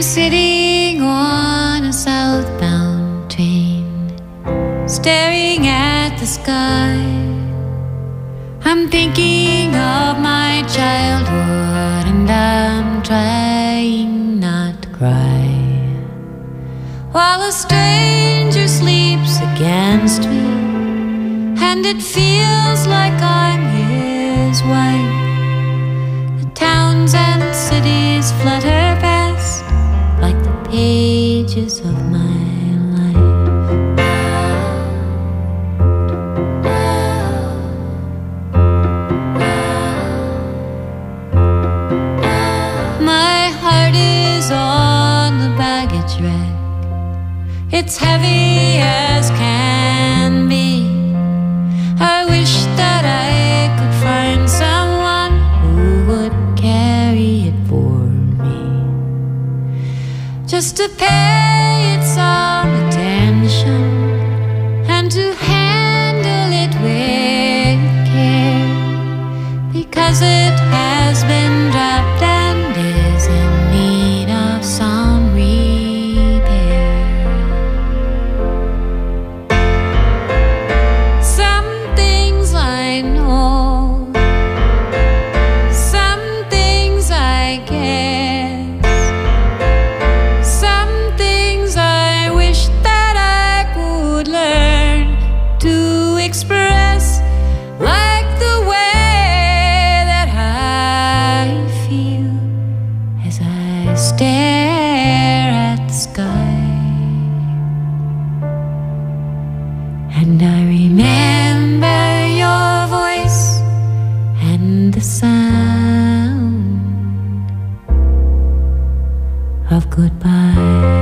sitting on a southbound train, staring at the sky. I'm thinking of my childhood, and I'm trying not to cry, while a stranger sleeps against me, and it feels like I'm his wife. The towns and cities flutter past like the pages of my life. My heart is on the baggage rack. It's heavy as can be. I wish that I could find someone who would carry it for me, just to pay it some attention and to handle it with care, because it has been dropped and is in need of some repair. Some things I know, some things I guess, some things I wish that I could learn to express, like the way that I feel as I stare at the sky. And I remember your voice and the sound of goodbye.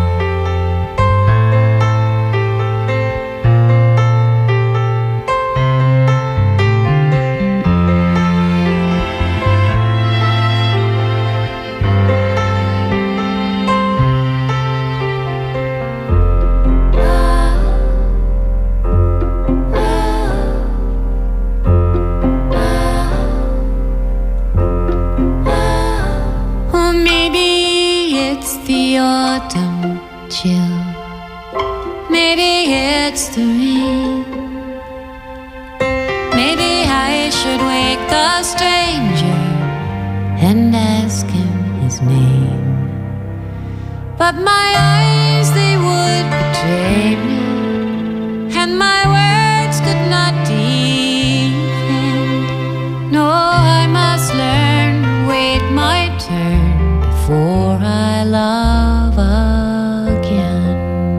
Or maybe it's the autumn chill, maybe it's the rain, maybe I should wake the stranger and ask him his name. But my eyes, they would betray me, and my words could not defend. No, I must learn to wait my turn before I love again.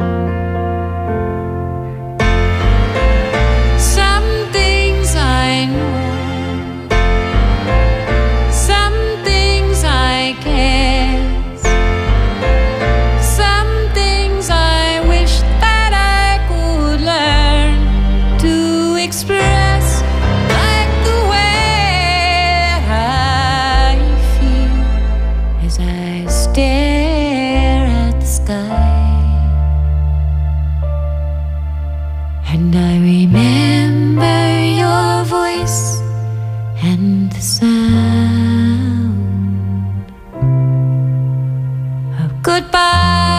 Some things I know, some things I guess, some things I wish that I could learn to express, like the way that I feel as I stare at the sky. And I remember your voice and the sound of goodbye.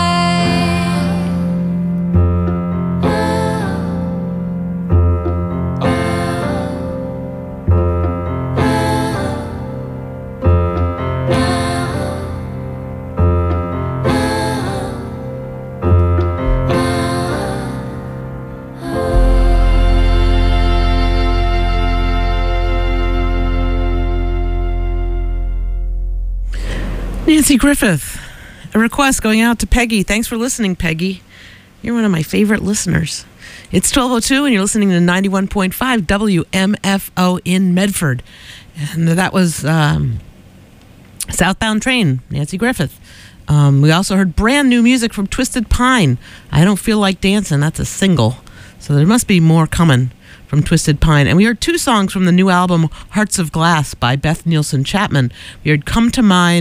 Nancy Griffith, a request going out to Peggy. Thanks for listening, Peggy. You're one of my favorite listeners. It's 12:02 and you're listening to 91.5 WMFO in Medford. And that was Southbound Train, Nancy Griffith. We also heard brand new music from Twisted Pine. I Don't Feel Like Dancing. That's a single. So there must be more coming from Twisted Pine. And we heard two songs from the new album Hearts of Glass by Beth Nielsen Chapman. We heard Come to Mine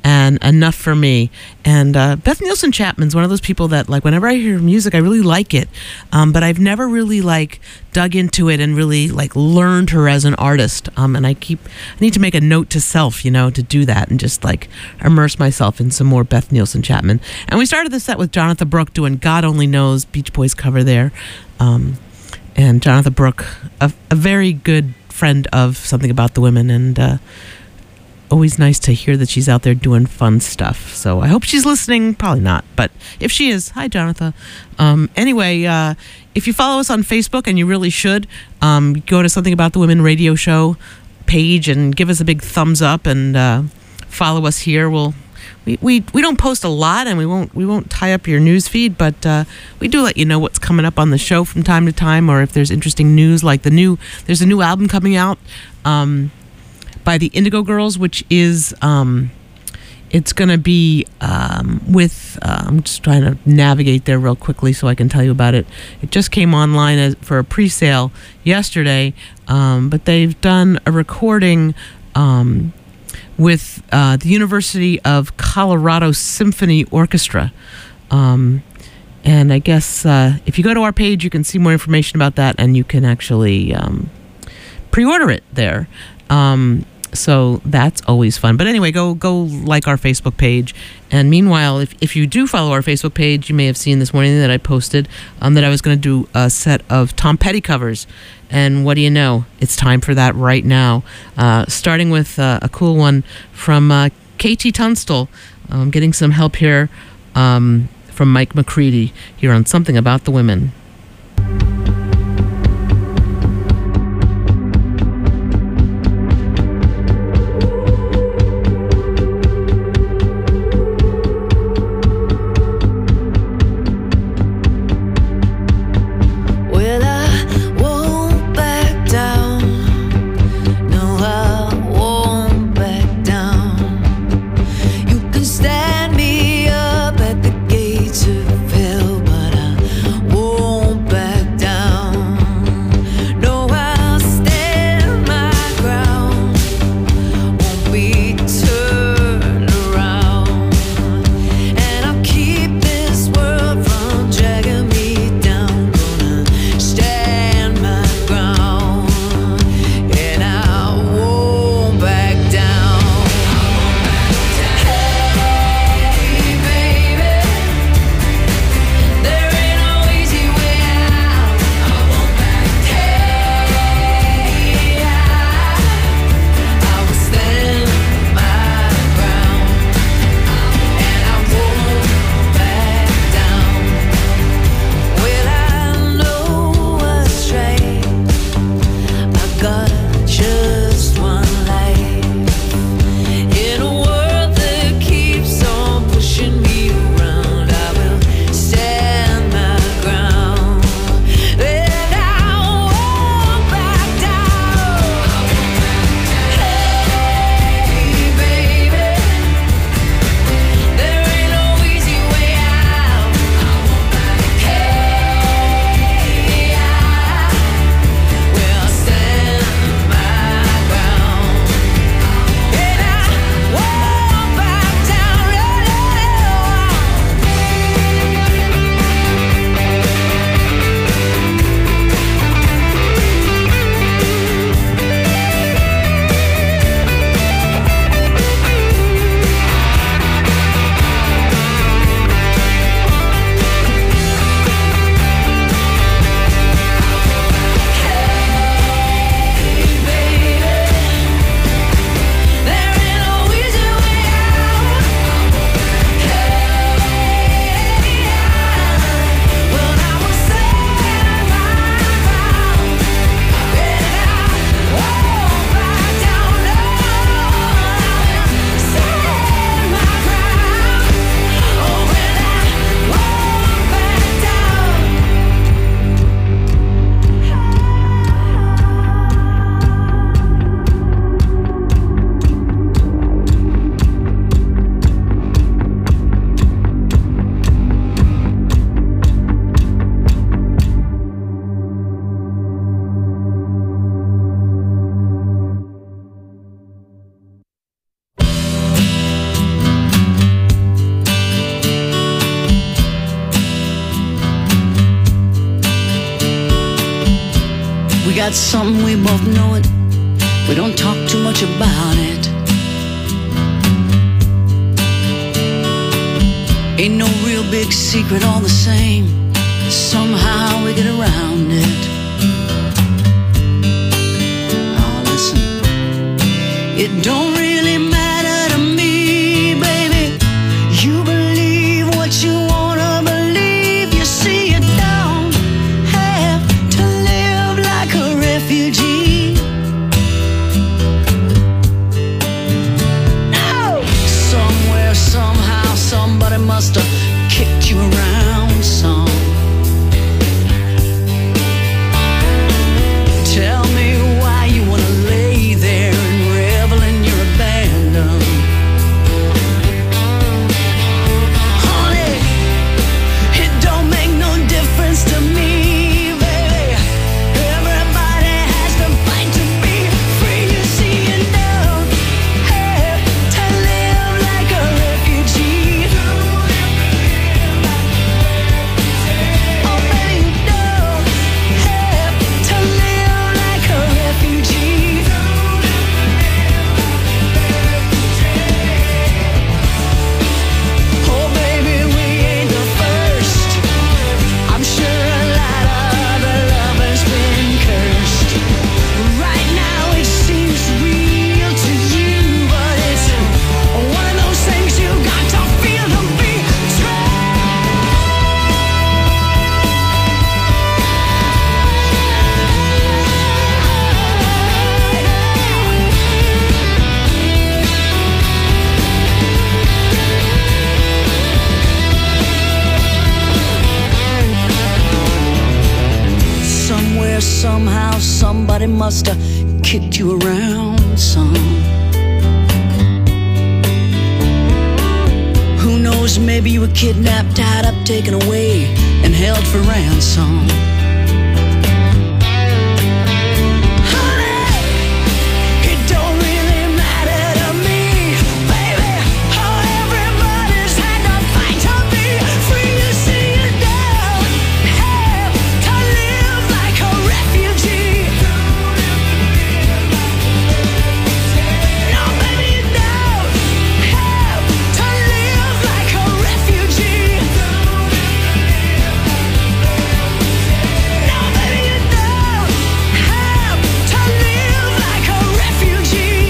and Enough for Me. And Beth Nielsen Chapman's one of those people that, like, whenever I hear music, I really like it, but I've never really like dug into it and really like learned her as an artist. And I need to make a note to self, to do that and just like immerse myself in some more Beth Nielsen Chapman. And we started the set with Jonathan Brooke doing God Only Knows, Beach Boys cover there. And Jonathan Brooke, a very good friend of Something About the Women, and always nice to hear that she's out there doing fun stuff. So I hope she's listening. Probably not, but if she is, hi, Jonathan. Anyway, if you follow us on Facebook, and you really should, go to Something About the Women radio show page and give us a big thumbs up, and follow us here. We don't post a lot, and we won't tie up your news feed, but we do let you know what's coming up on the show from time to time, or if there's interesting news, like there's a new album coming out by the Indigo Girls, which is it's going to be with I'm just trying to navigate there real quickly so I can tell you about it. It just came online for a pre-sale yesterday, but they've done a recording with the University of Colorado Symphony Orchestra. And I guess if you go to our page, you can see more information about that, and you can actually pre-order it there. So that's always fun. But anyway, go like our Facebook page. And meanwhile, if you do follow our Facebook page, you may have seen this morning that I posted that I was going to do a set of Tom Petty covers. And what do you know? It's time for that right now. Starting with a cool one from KT Tunstall. Getting some help here from Mike McCready here on Something About the Women. Stand me up at the gates of hell, but I won't got something we both know it. We don't talk too much about it. Ain't no real big secret, all the same. Somehow we get around it. Oh, listen, it don't really matter to me, baby. You believe what you wanna believe. You see, you don't have to live like a refugee. No! Somewhere, somehow, somebody must have kicked you around some. Tell me why you wanna lay there and revel in your abandon. Honey, it don't make no difference to me, baby. Everybody has to fight to be free. You see, you don't have to live like a refugee. Oh, baby, you don't have to live like a refugee. Oh, baby, we ain't the first. I'm sure a lot of other lovers been cursed. Right now it seems real to you, but it's one of those things you got to feel to be true. Somewhere, somehow, somebody must have kicked you around some. Who knows, maybe you were kidnapped, tied up, taken away, and held for ransom. Honey, it don't really matter to me, baby. Oh, everybody's had to fight to be free. You see, you don't have to live like a refugee. No, baby, you don't have to live like a refugee. No, baby, you don't have to live like a refugee.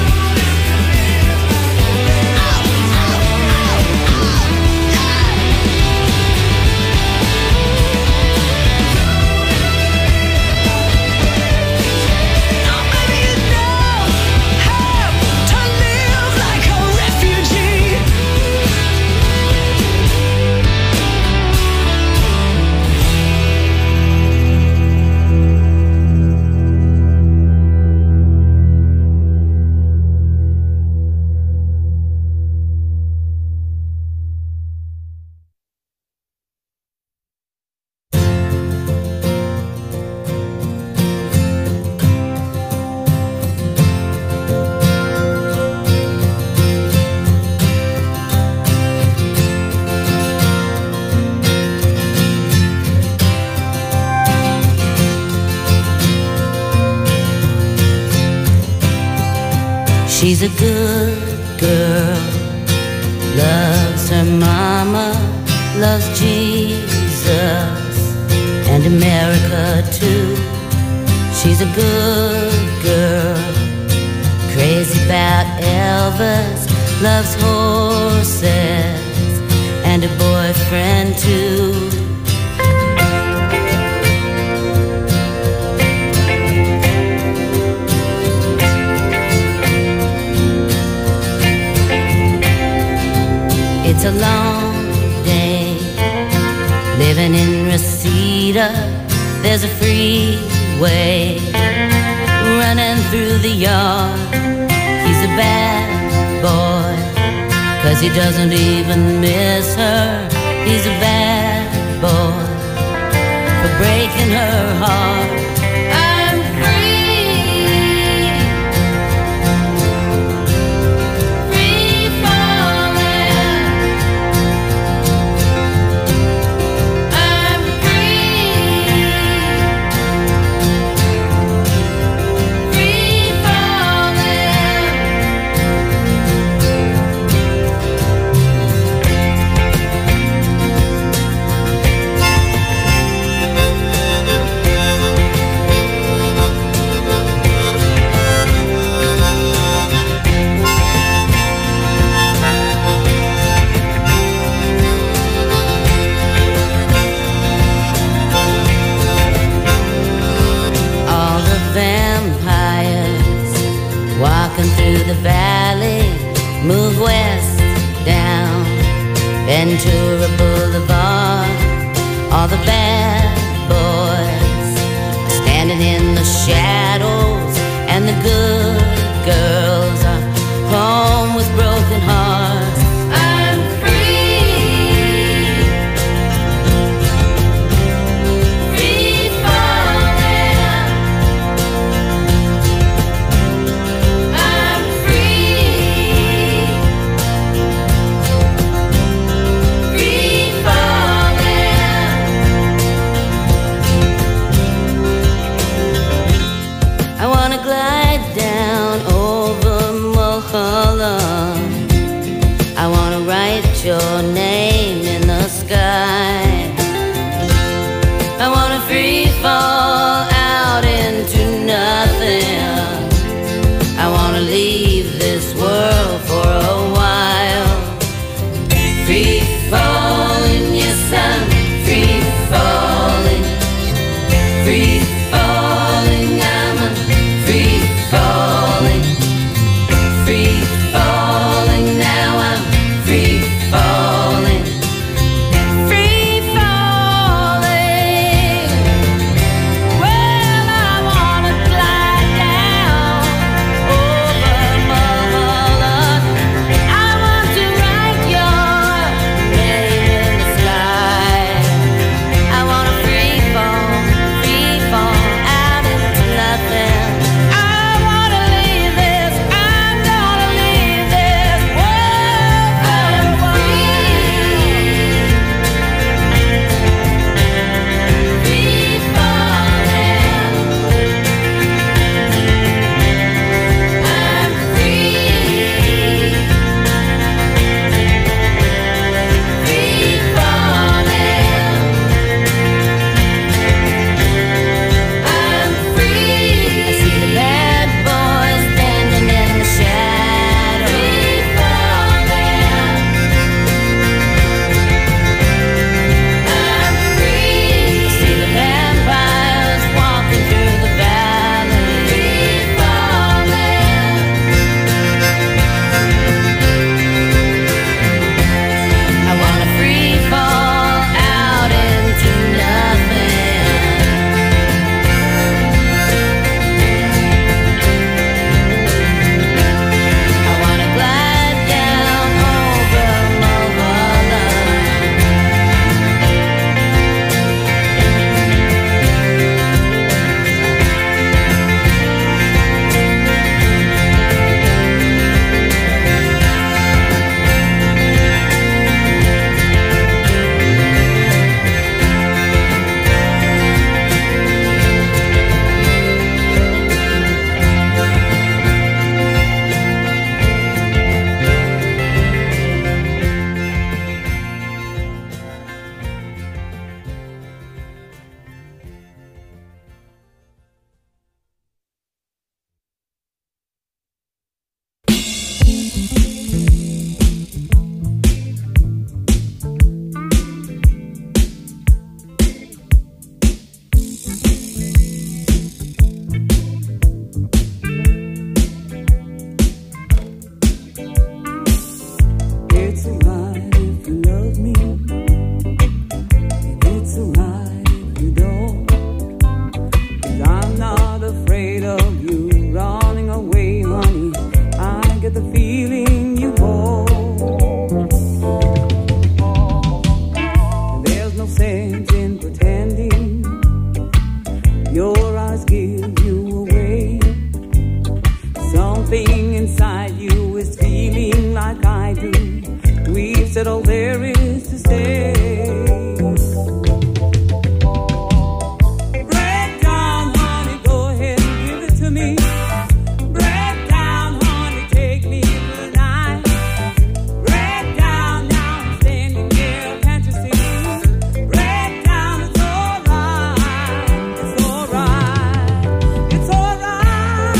No, baby, you don't have to live like a refugee. She's a good girl, loves her mama, loves Jesus and America too. She's a good girl, crazy about Elvis, loves horses and a boyfriend too. It's a long day living in Reseda. There's a freeway running through the yard. He's a bad boy, 'cause he doesn't even miss her. He's a bad boy for breaking her heart. I'm free, free falling. I'm free. Ventura Boulevard. All the bad boys standing in the shadows, and the good girls are home with broken hearts. I'm free, free falling. I'm free, free falling. I wanna glide down over Mulholland. I wanna write your name in the sky. I wanna free fall out into nothing. I wanna leave this world for a while. Free falling, yes, I'm free falling. Free falling, I'm a free falling. Free falling, now I'm free falling. Free falling. Well, I wanna glide down over Mulholland. I want to write your name in the sky. I wanna free fall out into nothing. I wanna leave this, I'm gonna leave this world for a while. Free falling. I'm free. Free falling. I'm free. I see the bad boys standing in the shadow. Free falling. I'm free. I see the vampires walking through the valley. Free falling. I wanna free fall out into nothing. I wanna glide down over Mulholland. It's alright if you love me, and it's alright if you don't. 'Cause I'm not afraid of you running away, honey. I get the feeling you hold. There's no sense in pretending. Your eyes give you away. Something inside you is feeling like I do. We've said all there is to say. Break down, honey, go ahead and give it to me. Break down, honey, take me for the night. Break down, now I'm standing here, can't you see? Break down, it's alright, it's alright, it's alright.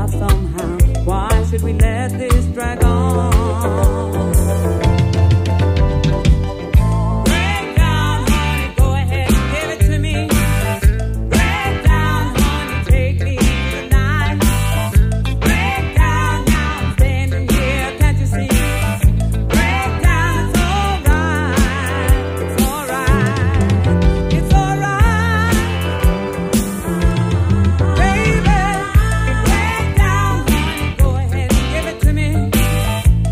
stop somehow. Why should we let this drag on? Break down, honey, go ahead, give it to me. Break down, honey, take me tonight. Break down, now I'm standing here, can't you see? Break down, it's alright, it's alright, it's alright. Baby, break down, honey, go ahead and give it to me.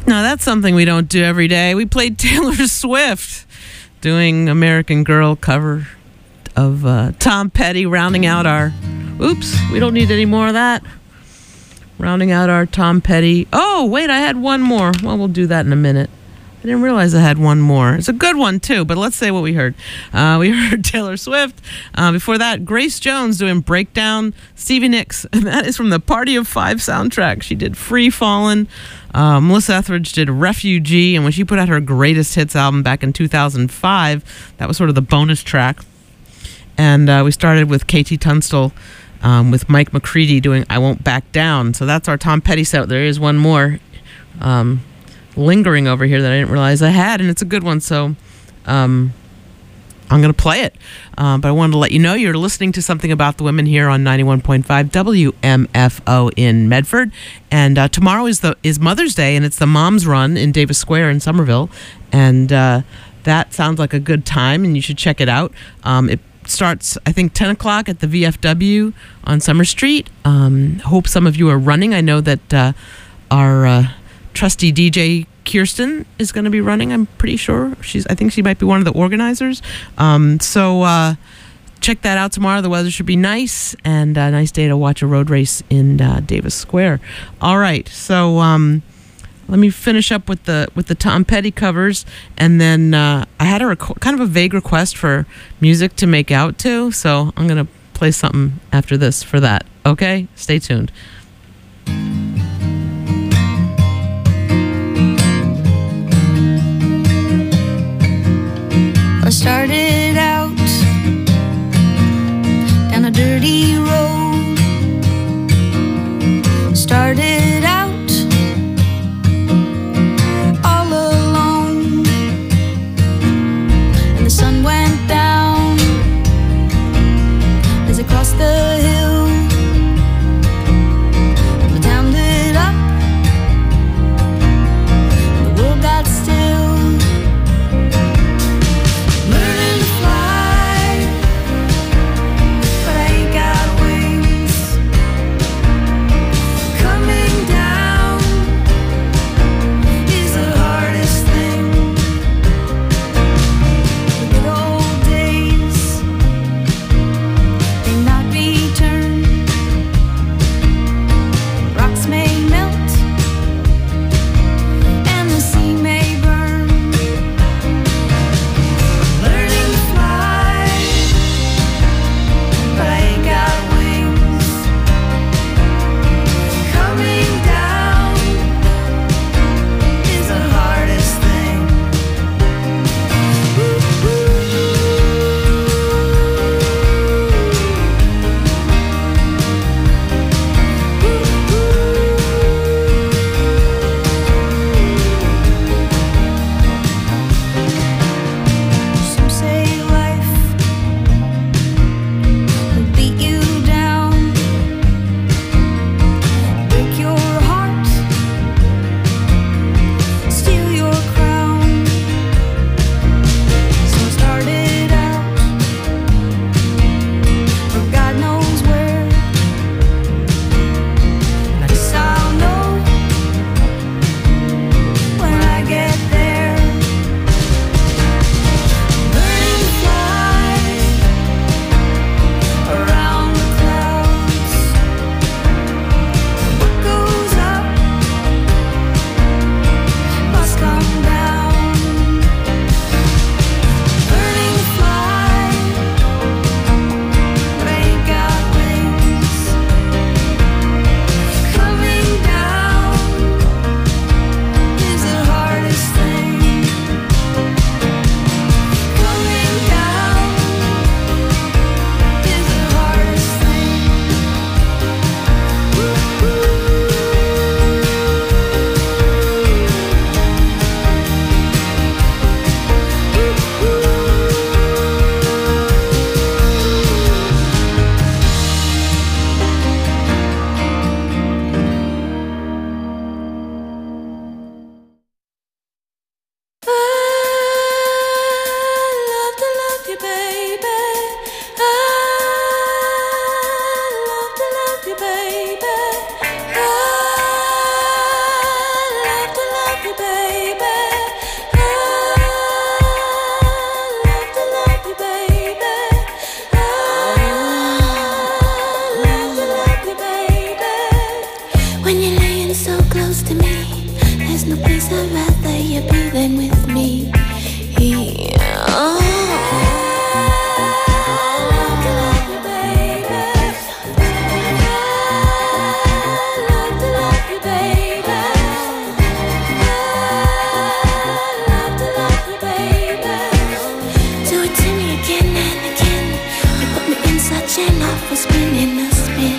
Now, that's something we don't do every day. We played Taylor Swift doing American Girl cover of Tom Petty, rounding out our... Oops, we don't need any more of that. Rounding out our Tom Petty. Oh, wait, I had one more. Well, we'll do that in a minute. I didn't realize I had one more. It's a good one, too, but let's say what we heard. We heard Taylor Swift. Before that, Grace Jones doing Breakdown. Stevie Nicks, and that is from the Party of Five soundtrack. She did Free Fallin'. Melissa Etheridge did Refugee, and when she put out her Greatest Hits album back in 2005, that was sort of the bonus track. And we started with KT Tunstall with Mike McCready doing I Won't Back Down. So that's our Tom Petty set. There is one more lingering over here that I didn't realize I had, and it's a good one. So I'm going to play it. But I wanted to let you know you're listening to Something About the Women here on 91.5 WMFO in Medford. And tomorrow is Mother's Day, and it's the Moms Run in Davis Square in Somerville. And that sounds like a good time, and you should check it out. It starts, I think, 10 o'clock at the VFW on Summer Street. Hope some of you are running. I know that our trusty DJ Kirsten is going to be running. I'm pretty sure. I think she might be one of the organizers. So check that out tomorrow. The weather should be nice, and a nice day to watch a road race in Davis Square. All right. So let me finish up with the Tom Petty covers, and then I had kind of a vague request for music to make out to, so I'm going to play something after this for that. Okay? Stay tuned. I started out down a dirty road. Started out all alone, and the sun went down as I crossed the hill. The town lit up, the world got still. Learning to fly, but I ain't got wings. Coming I'd rather you be than with me. Oh. Love to love you, baby. Love to love you, baby. Love to love you, baby. Do it to me again and again. You put me in such an awful spin, in a spin.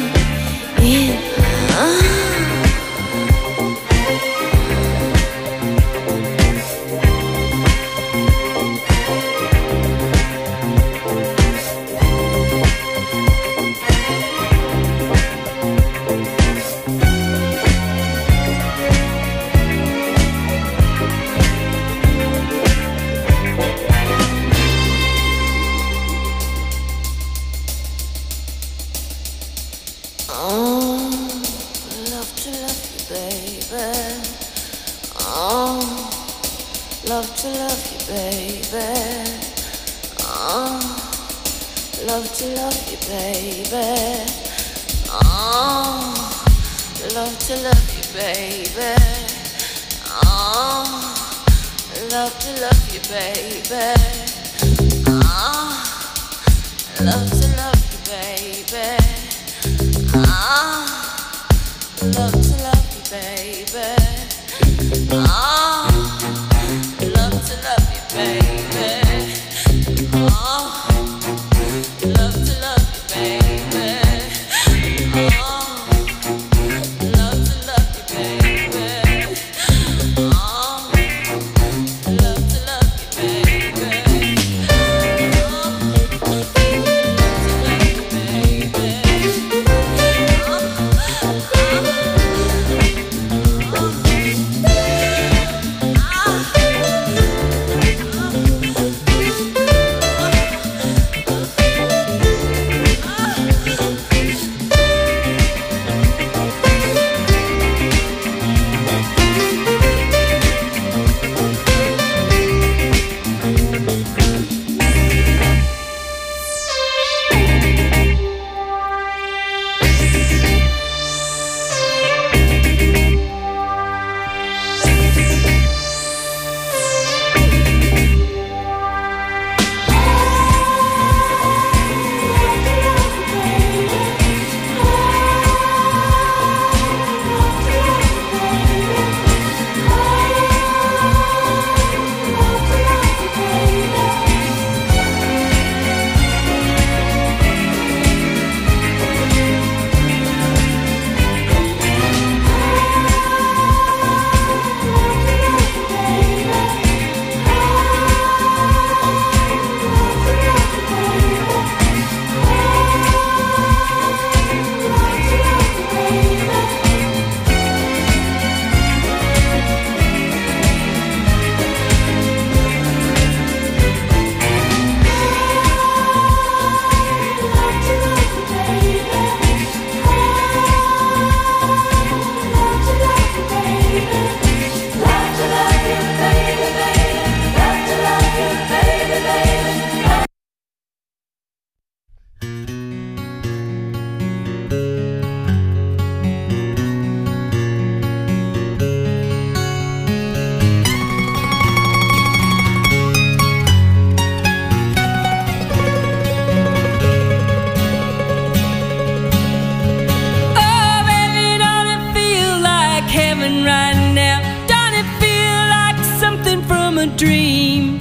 Dream.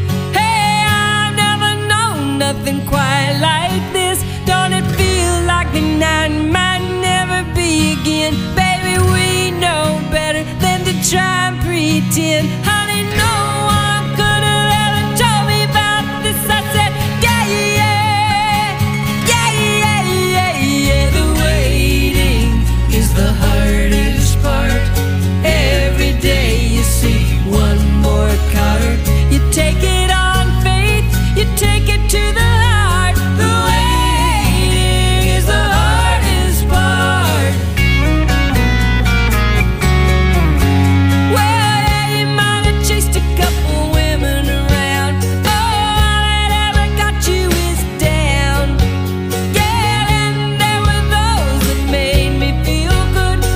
Hey, I've never known nothing quite like this. Don't it feel like the night might never be again? Baby, we know better than to try and pretend. Honey, no one could have ever told me about this. I said, yeah, yeah, yeah, yeah, yeah, yeah. The waiting is the hardest part. Every day you see one more card. You take it on faith, you take it to the heart. The waiting is the hardest part. Well, yeah, you might have chased a couple women around. Oh, all that ever got you is down. Yeah, and there were those that made me feel good.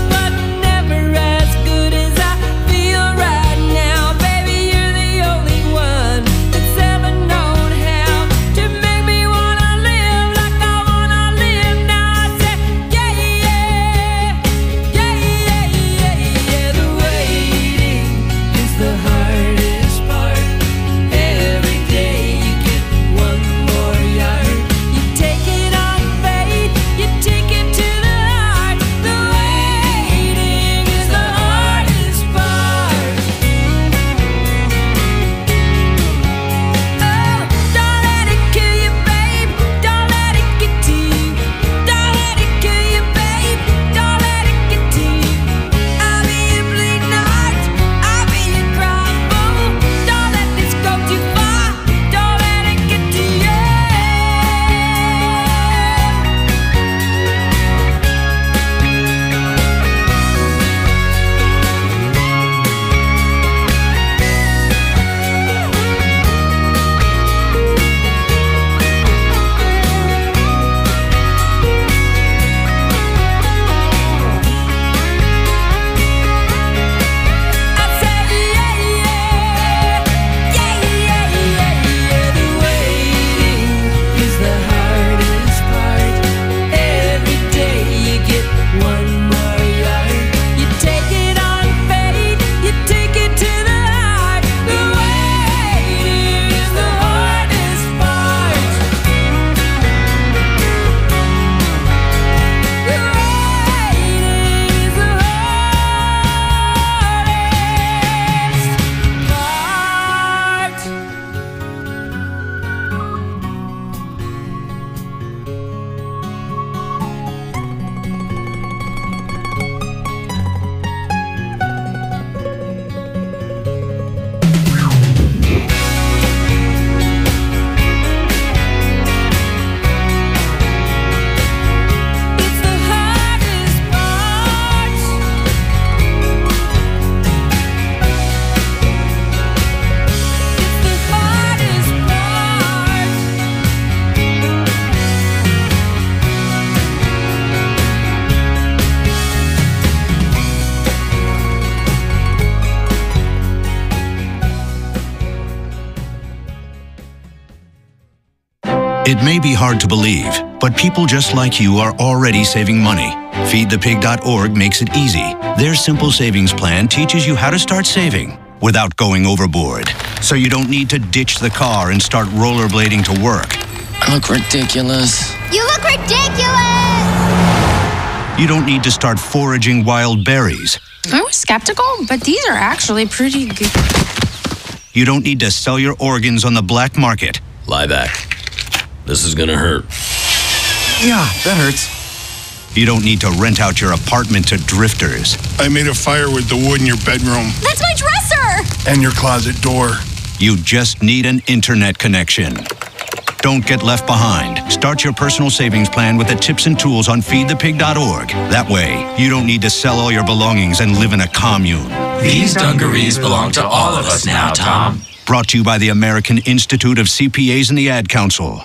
It may be hard to believe, but people just like you are already saving money. FeedThePig.org makes it easy. Their simple savings plan teaches you how to start saving without going overboard. So you don't need to ditch the car and start rollerblading to work. I look ridiculous. You look ridiculous! You don't need to start foraging wild berries. I was skeptical, but these are actually pretty good. You don't need to sell your organs on the black market. Lie back. This is gonna hurt. Yeah, that hurts. You don't need to rent out your apartment to drifters. I made a fire with the wood in your bedroom. That's my dresser! And your closet door. You just need an internet connection. Don't get left behind. Start your personal savings plan with the tips and tools on feedthepig.org. That way, you don't need to sell all your belongings and live in a commune. These dungarees belong to all of us now, Tom. Brought to you by the American Institute of CPAs and the Ad Council.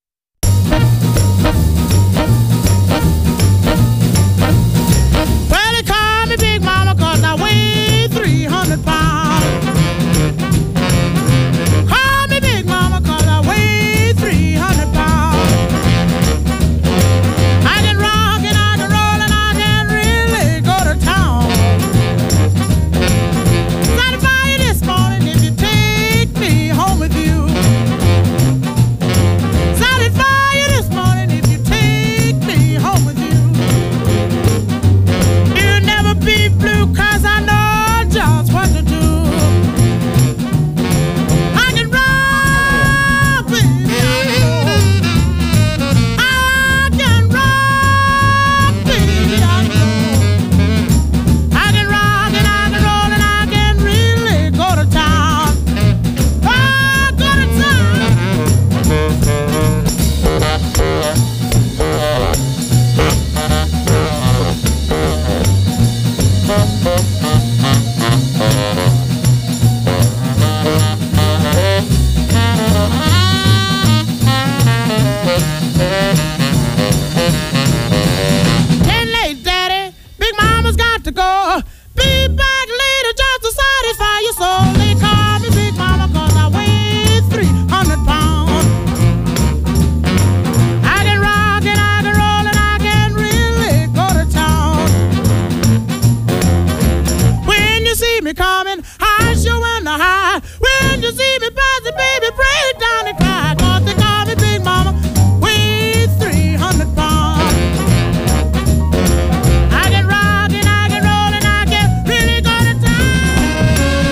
Well, they call me Big Mama 'cause I weigh 300 pounds. Call me Big Mama 'cause I weigh 300 pounds. I can rock and I can roll and I can really go to town. Satisfy you this morning if you take me home with you. Satisfy you this morning if you take me home with you. You'll never be blue 'cause I know just what to do. I can rock, baby, I know. I can rock, baby, I know. I can rock and I can roll and I can really go to town. Oh, go to town. Getting late, Daddy. Big Mama's got to go. Be back later just to satisfy your soul. They call me Big Mama 'cause I weigh 300 pounds. I can rock and I can roll and I can really go to town. When you see me coming, I sure wanna hide. When you see me passing, baby, break down and cry. 'Cause they call me Big Mama, weigh 300 pounds. I can rock and I can roll and I can really go to town.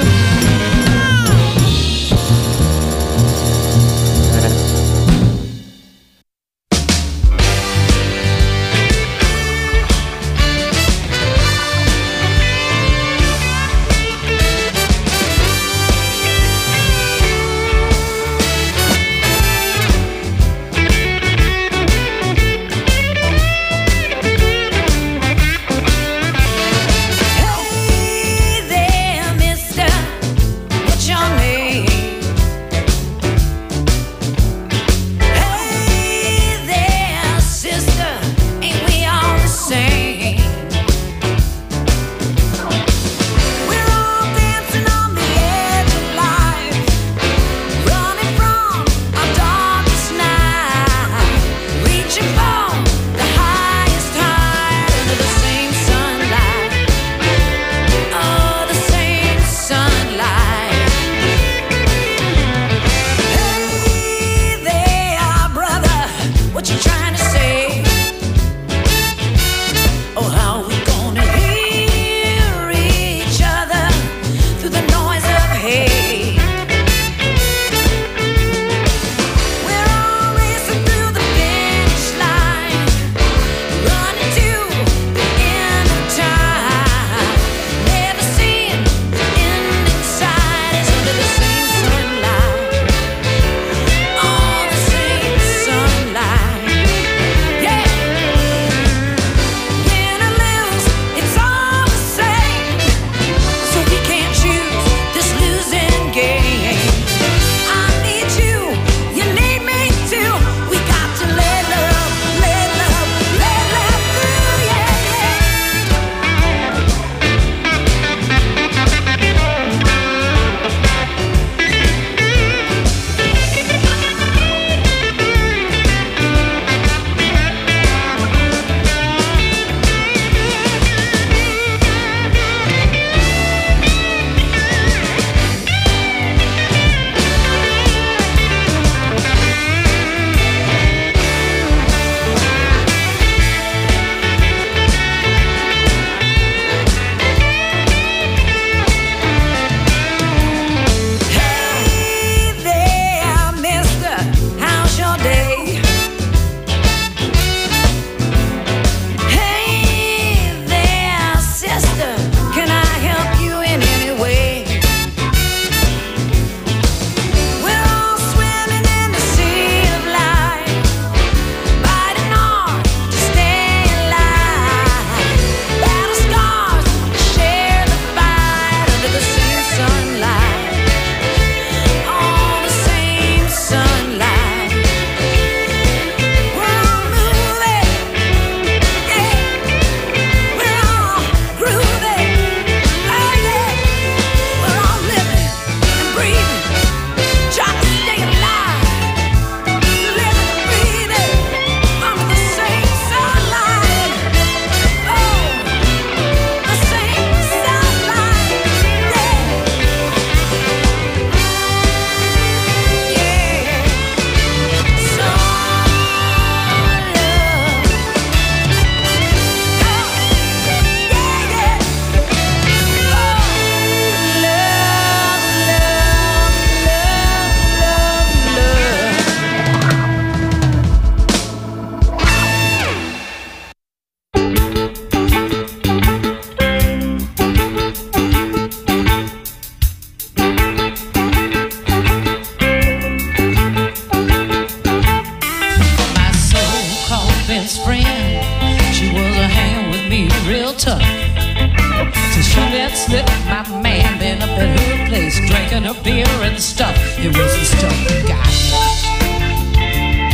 2-bit slip. My man been up at her place drinking her beer and stuff. It was the stuff that got me.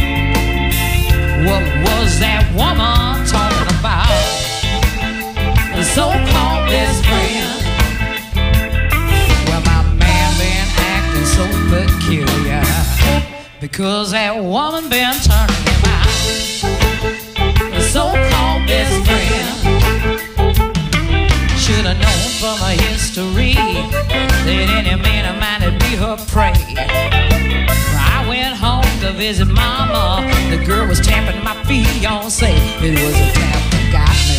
What was that woman talking about? The so-called best friend. Well, my man been acting so peculiar because that woman been turning him out. The so-called best friend. Should have known from her history that any man of mine would be her prey. I went home to visit mama. The girl was tapping my fiancé. It was a tap that got me.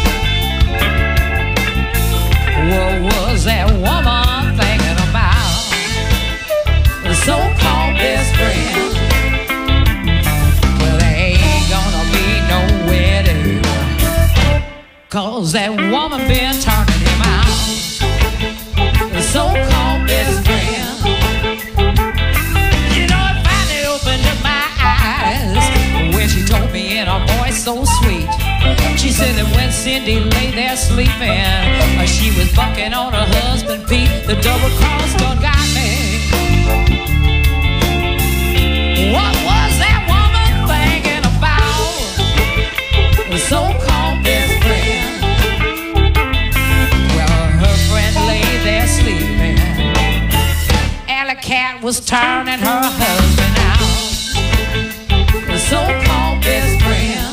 What was that woman thinking about? The so-called best friend. Well, there ain't gonna be no wedding, 'cause that woman been turning him out. The so-called best friend. You know, it finally opened up my eyes when she told me in a voice so sweet. She said that when Cindy lay there sleeping, she was bucking on her husband Pete. The double cross done got me. What was that woman thinking about? The so-called best friend. Sleeping, and the cat was turning her husband out. The so-called best friend.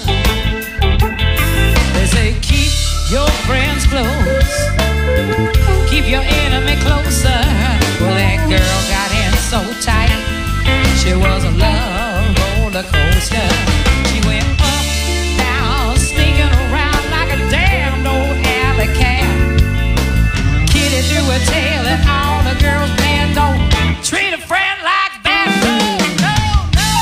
They say keep your friends close, keep your enemy closer. Well, that girl got in so tight, she was a love roller coaster. She went up, down, sneaking around like a damned old alley cat. Do a tale that all the girls man don't treat a friend like that. No, no, no.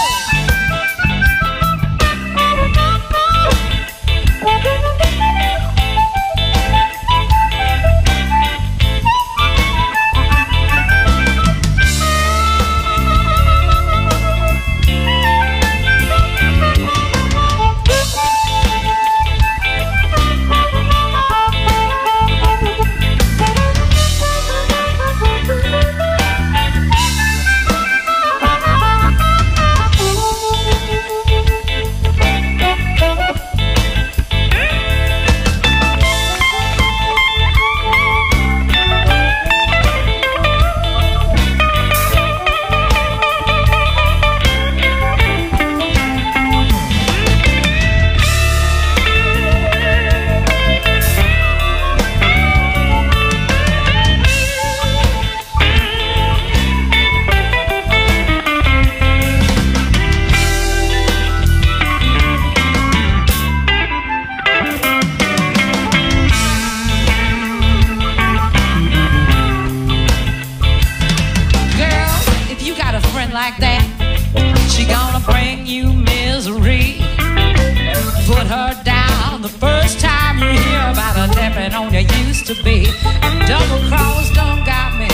Like that, she gonna bring you misery. Put her down the first time you hear about her stepping on you used to be. Double cross done got me.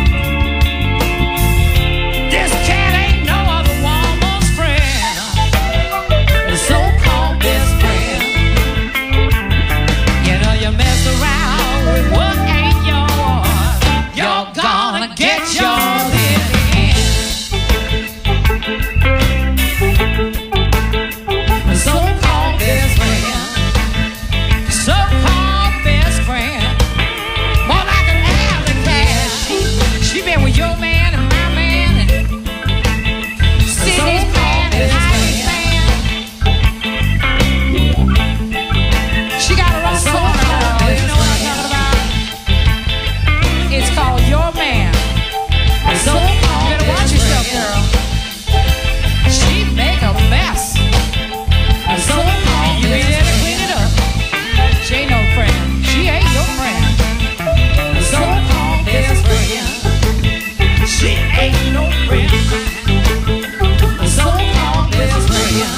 This cat ain't no other woman's friend. The so-called best friend. You know you mess around with what ain't yours, you're gonna get yours in the end. So-called best friend, so-called best friend, more like an alley cat. She been with your man and my man, and city's man and alley man. She got a rough soul, you know what I'm talking about? It's called Your Man. So-called, you better watch yourself, girl. She make a mess. So you better clean it up. She ain't no friend. She ain't your friend. So-called best friend. She ain't no friend. So-called best friend.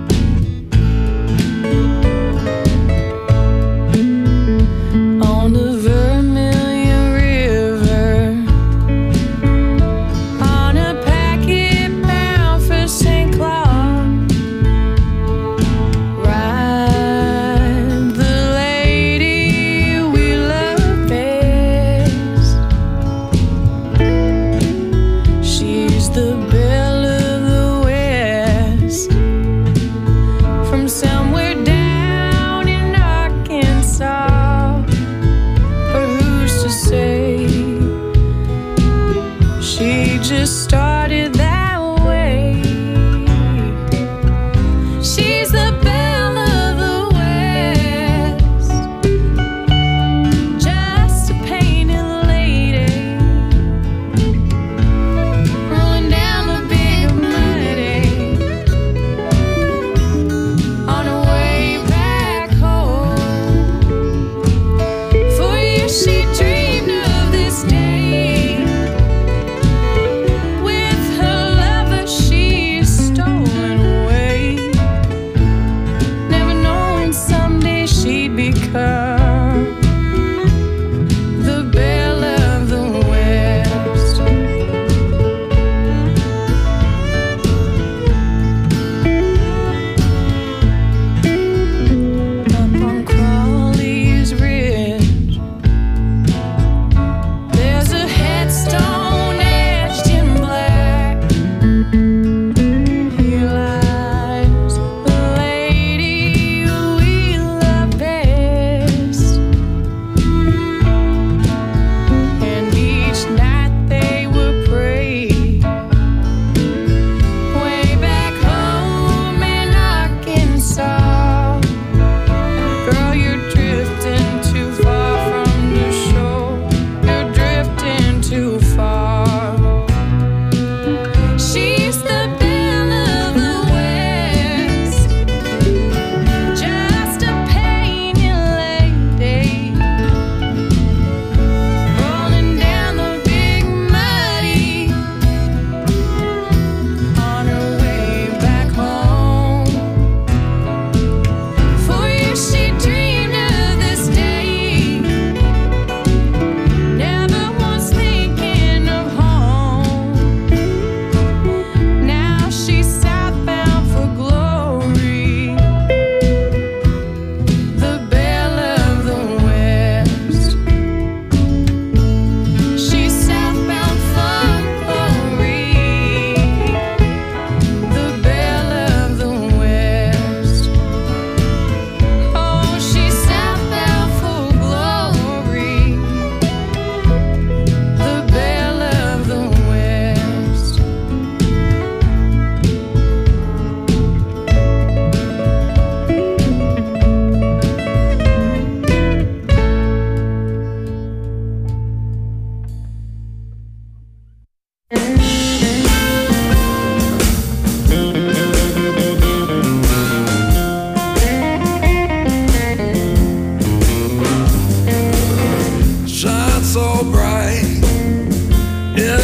On the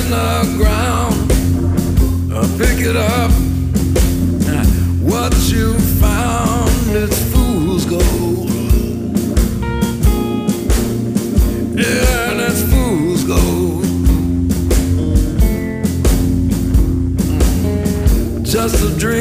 in the ground. Pick it up. What you found, it's fool's gold. Yeah, that's fool's gold. Just a dream.